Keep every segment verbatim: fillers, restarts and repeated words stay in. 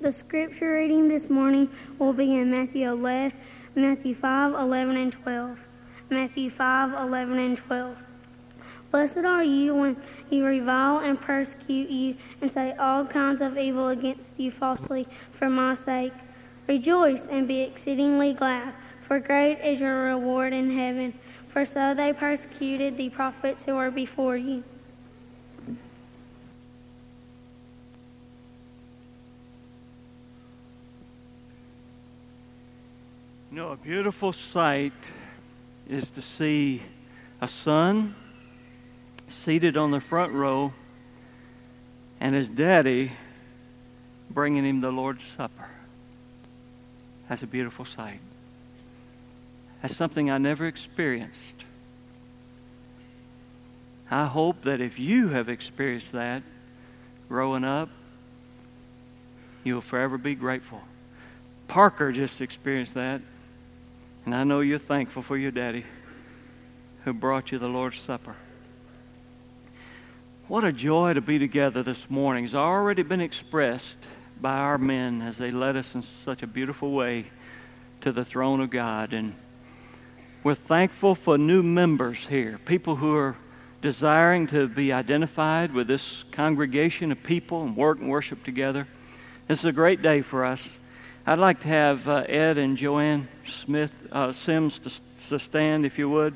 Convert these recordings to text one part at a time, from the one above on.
The scripture reading this morning will be in Matthew eleven, Matthew five, eleven, and twelve. Matthew five, eleven, and twelve. Blessed are you when you revile and persecute you and say all kinds of evil against you falsely for my sake. Rejoice and be exceedingly glad, for great is your reward in heaven. For so they persecuted the prophets who were before you. You know, a beautiful sight is to see a son seated on the front row and his daddy bringing him the Lord's Supper. That's a beautiful sight. That's something I never experienced. I hope that if you have experienced that growing up, you will forever be grateful. Parker just experienced that. And I know you're thankful for your daddy who brought you the Lord's Supper. What a joy to be together this morning. It's already been expressed by our men as they led us in such a beautiful way to the throne of God. And we're thankful for new members here, people who are desiring to be identified with this congregation of people and work and worship together. This is a great day for us. I'd like to have uh, Ed and Joanne Smith uh, Sims to, to stand, if you would.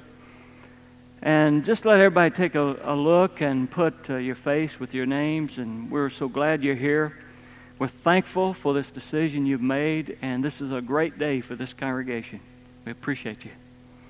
And just let everybody take a, a look and put uh, your face with your names. And we're so glad you're here. We're thankful for this decision you've made. And this is a great day for this congregation. We appreciate you.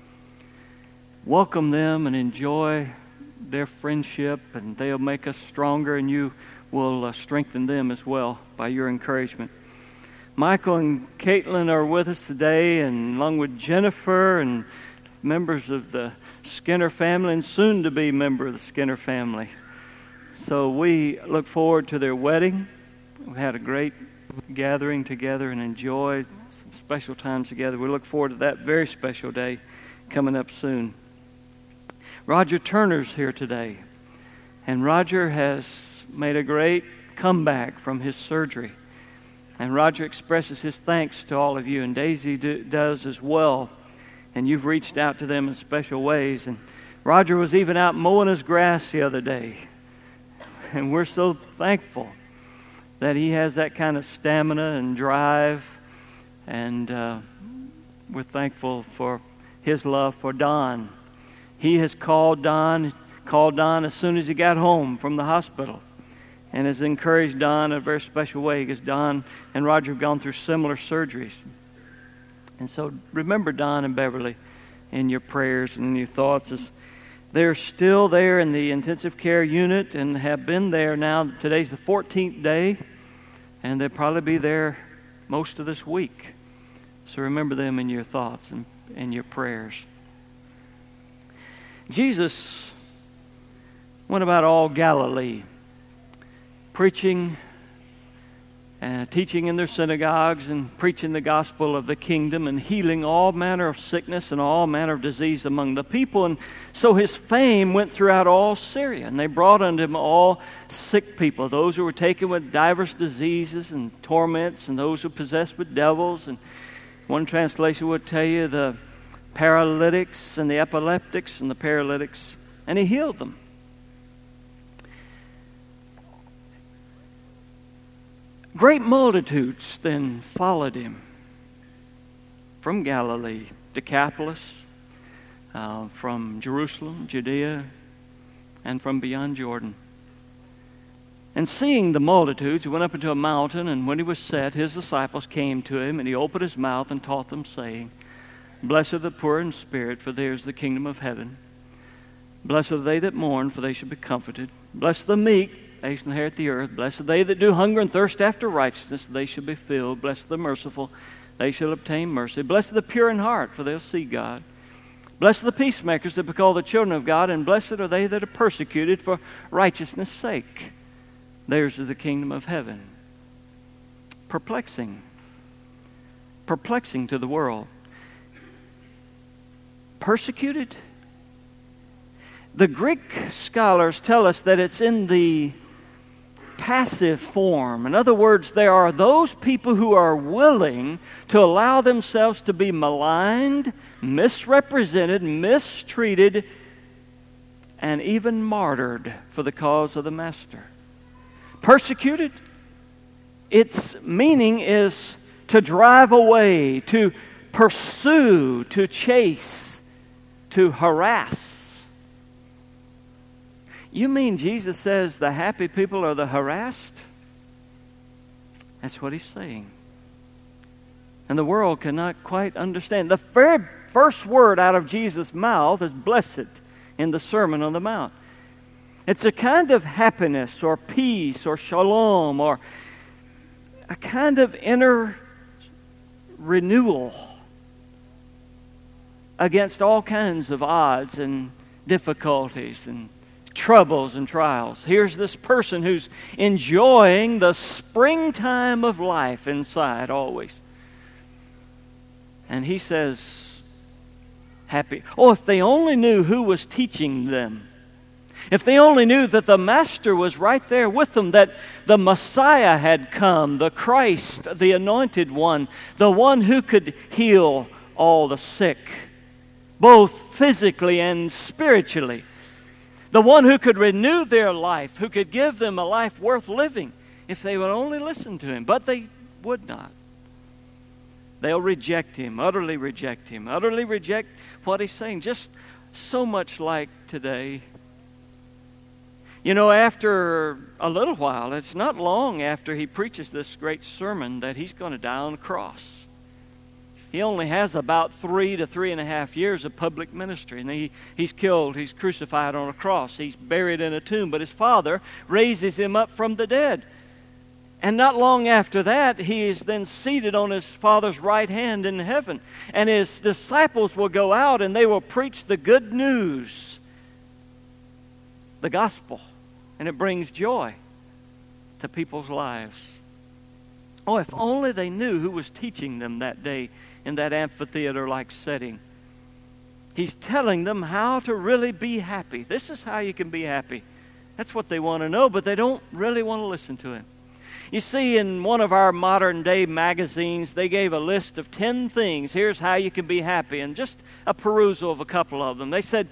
Welcome them and enjoy their friendship. And they'll make us stronger. And you will uh, strengthen them as well by your encouragement. Michael and Caitlin are with us today, and along with Jennifer and members of the Skinner family, and soon to be member of the Skinner family. So we look forward to their wedding. We had a great gathering together and enjoyed some special times together. We look forward to that very special day coming up soon. Roger Turner's here today, and Roger has made a great comeback from his surgery. And Roger expresses his thanks to all of you, and Daisy do, does as well. And you've reached out to them in special ways. And Roger was even out mowing his grass the other day. And we're so thankful that he has that kind of stamina and drive. And uh, we're thankful for his love for Don. He has called Don, called Don as soon as he got home from the hospital. And has encouraged Don in a very special way, because Don and Roger have gone through similar surgeries. And so remember Don and Beverly in your prayers and in your thoughts. As they're still there in the intensive care unit and have been there now. Today's the fourteenth day, and they'll probably be there most of this week. So remember them in your thoughts and in your prayers. Jesus went about all Galilee, preaching and teaching in their synagogues and preaching the gospel of the kingdom and healing all manner of sickness and all manner of disease among the people. And so his fame went throughout all Syria, and they brought unto him all sick people, those who were taken with divers diseases and torments, and those who were possessed with devils. And one translation would tell you the paralytics and the epileptics and the paralytics, and he healed them. Great multitudes then followed him from Galilee, Decapolis, uh, from Jerusalem, Judea, and from beyond Jordan. And seeing the multitudes, he went up into a mountain, and when he was set, his disciples came to him, and he opened his mouth and taught them, saying, Blessed are the poor in spirit, for theirs is the kingdom of heaven. Blessed are they that mourn, for they shall be comforted. Blessed are the meek, they shall inherit the earth. Blessed are they that do hunger and thirst after righteousness, they shall be filled. Blessed are the merciful, they shall obtain mercy. Blessed are the pure in heart, for they'll see God. Blessed are the peacemakers that be called the children of God, and blessed are they that are persecuted for righteousness' sake. Theirs is the kingdom of heaven. Perplexing. Perplexing to the world. Persecuted? The Greek scholars tell us that it's in the passive form. In other words, there are those people who are willing to allow themselves to be maligned, misrepresented, mistreated, and even martyred for the cause of the Master. Persecuted, its meaning is to drive away, to pursue, to chase, to harass. You mean Jesus says the happy people are the harassed? That's what he's saying. And the world cannot quite understand. The very first word out of Jesus' mouth is blessed in the Sermon on the Mount. It's a kind of happiness or peace or shalom or a kind of inner renewal against all kinds of odds and difficulties and troubles and trials. Here's this person who's enjoying the springtime of life inside always. And he says, happy. Oh, if they only knew who was teaching them. If they only knew that the Master was right there with them, that the Messiah had come, the Christ, the Anointed One, the one who could heal all the sick, both physically and spiritually. The one who could renew their life, who could give them a life worth living, if they would only listen to him. But they would not. They'll reject him, utterly reject him, utterly reject what he's saying, just so much like today. You know, after a little while, it's not long after he preaches this great sermon that he's going to die on the cross. He only has about three to three and a half years of public ministry. And he, he's killed, he's crucified on a cross, he's buried in a tomb. But his Father raises him up from the dead. And not long after that, he is then seated on his Father's right hand in heaven. And his disciples will go out and they will preach the good news, the gospel. And it brings joy to people's lives. Oh, if only they knew who was teaching them that day in that amphitheater-like setting. He's telling them how to really be happy. This is how you can be happy. That's what they want to know, but they don't really want to listen to him. You see, in one of our modern-day magazines, they gave a list of ten things. Here's how you can be happy, and just a perusal of a couple of them. They said,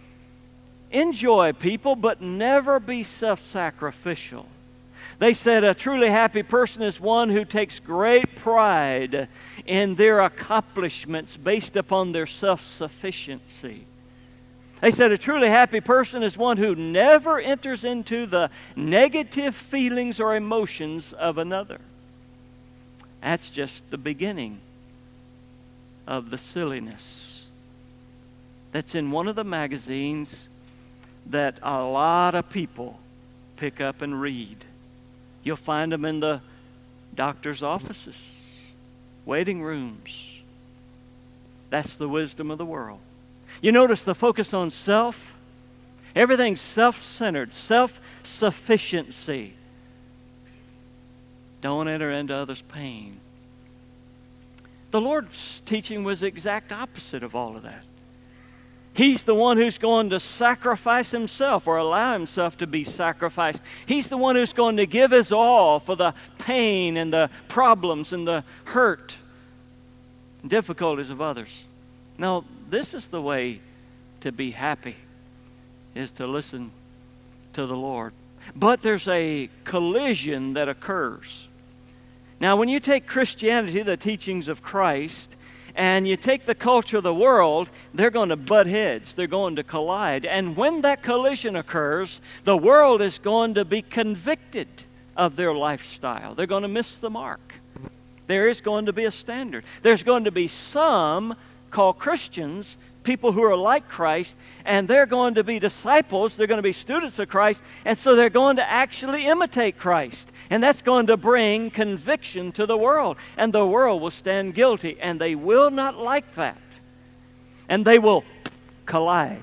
enjoy people, but never be self-sacrificial. They said a truly happy person is one who takes great pride in their accomplishments based upon their self-sufficiency. They said a truly happy person is one who never enters into the negative feelings or emotions of another. That's just the beginning of the silliness that's in one of the magazines that a lot of people pick up and read. You'll find them in the doctor's offices, waiting rooms. That's the wisdom of the world. You notice the focus on self? Everything's self-centered, self-sufficiency. Don't enter into others' pain. The Lord's teaching was the exact opposite of all of that. He's the one who's going to sacrifice himself or allow himself to be sacrificed. He's the one who's going to give his all for the pain and the problems and the hurt and difficulties of others. Now, this is the way to be happy, is to listen to the Lord. But there's a collision that occurs. Now, when you take Christianity, the teachings of Christ, and you take the culture of the world, they're going to butt heads. They're going to collide. And when that collision occurs, the world is going to be convicted of their lifestyle. They're going to miss the mark. There is going to be a standard. There's going to be some called Christians, people who are like Christ, and they're going to be disciples. They're going to be students of Christ, and so they're going to actually imitate Christ. And that's going to bring conviction to the world. And the world will stand guilty. And they will not like that. And they will collide.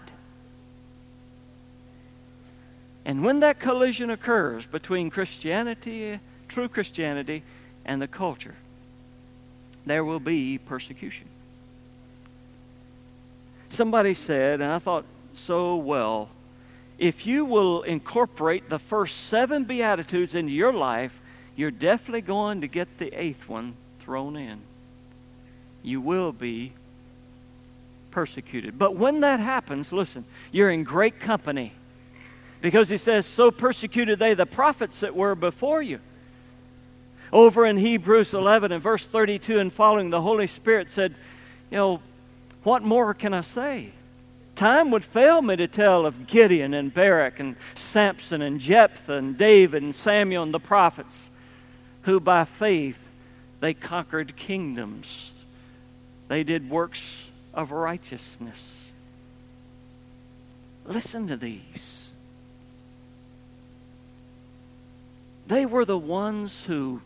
And when that collision occurs between Christianity, true Christianity, and the culture, there will be persecution. Somebody said, and I thought so well, if you will incorporate the first seven Beatitudes into your life, you're definitely going to get the eighth one thrown in. You will be persecuted. But when that happens, listen, you're in great company. Because he says, so persecuted they the prophets that were before you. Over in Hebrews eleven and verse thirty-two and following, the Holy Spirit said, you know, what more can I say? Time would fail me to tell of Gideon and Barak and Samson and Jephthah and David and Samuel and the prophets, who by faith they conquered kingdoms. They did works of righteousness. Listen to these. They were the ones who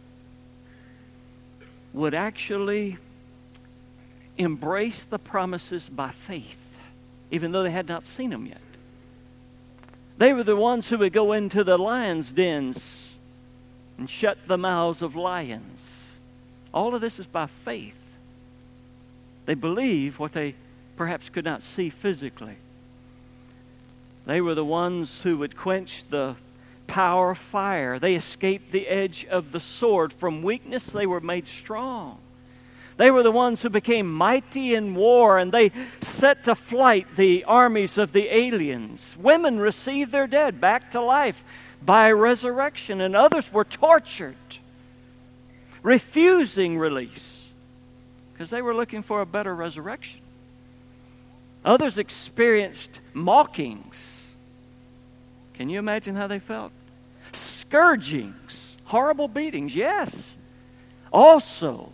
would actually embrace the promises by faith, even though they had not seen them yet. They were the ones who would go into the lions' dens and shut the mouths of lions. All of this is by faith. They believe what they perhaps could not see physically. They were the ones who would quench the power of fire. They escaped the edge of the sword. From weakness they were made strong. They were the ones who became mighty in war, and they set to flight the armies of the aliens. Women received their dead back to life by resurrection, and others were tortured, refusing release because they were looking for a better resurrection. Others experienced mockings. Can you imagine how they felt? Scourgings, horrible beatings, yes. Also,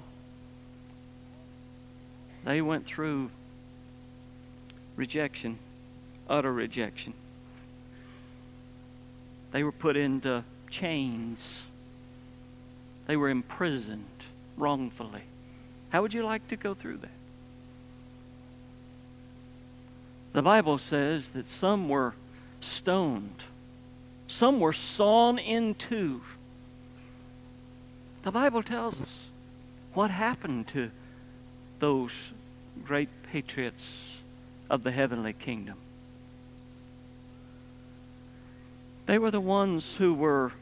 they went through rejection, utter rejection. They were put into chains. They were imprisoned wrongfully. How would you like to go through that? The Bible says that some were stoned. Some were sawn in two. The Bible tells us what happened to those great patriots of the heavenly kingdom. They were the ones who were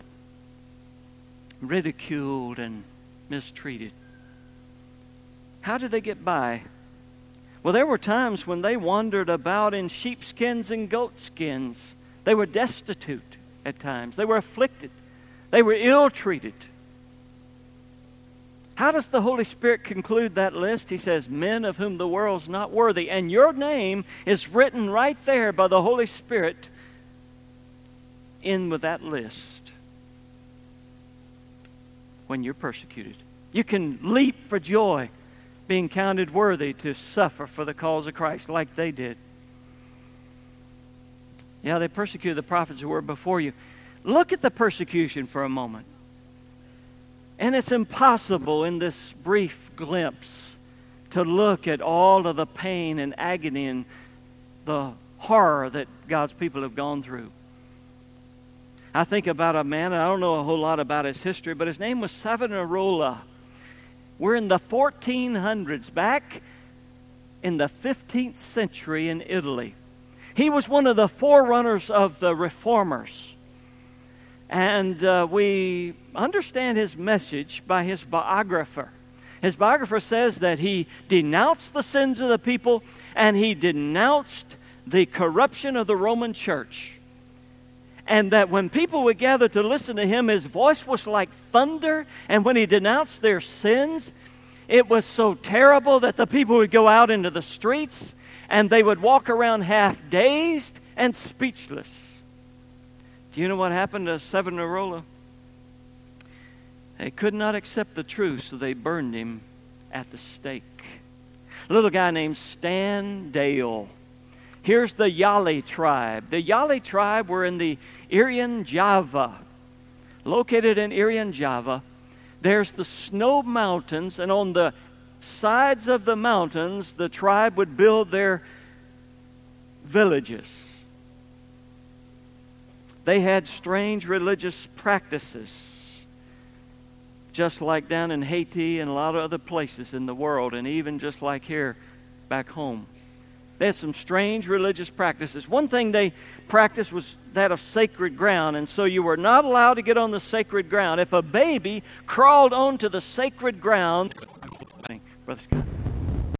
ridiculed and mistreated. How did they get by? Well, there were times when they wandered about in sheepskins and goatskins. They were destitute at times. They were afflicted. They were ill-treated. How does the Holy Spirit conclude that list? He says, men of whom the world's not worthy. And your name is written right there by the Holy Spirit in with that list. When you're persecuted, you can leap for joy, being counted worthy to suffer for the cause of Christ like they did. Yeah, they persecuted the prophets who were before you. Look at the persecution for a moment. And it's impossible in this brief glimpse to look at all of the pain and agony and the horror that God's people have gone through. I think about a man, and I don't know a whole lot about his history, but his name was Savonarola. We're in the fourteen hundreds, back in the fifteenth century in Italy. He was one of the forerunners of the reformers. And uh, we understand his message by his biographer. His biographer says that he denounced the sins of the people and he denounced the corruption of the Roman church. And that when people would gather to listen to him, his voice was like thunder. And when he denounced their sins, it was so terrible that the people would go out into the streets and they would walk around half dazed and speechless. Do you know what happened to Savonarola? They could not accept the truth, so they burned him at the stake. A little guy named Stan Dale. Here's the Yali tribe. The Yali tribe were in the Irian Java. Located in Irian Java, there's the snow mountains, and on the sides of the mountains, the tribe would build their villages. They had strange religious practices, just like down in Haiti and a lot of other places in the world, and even just like here back home. They had some strange religious practices. One thing they practiced was that of sacred ground, and so you were not allowed to get on the sacred ground. If a baby crawled onto the sacred ground, Brother Scott.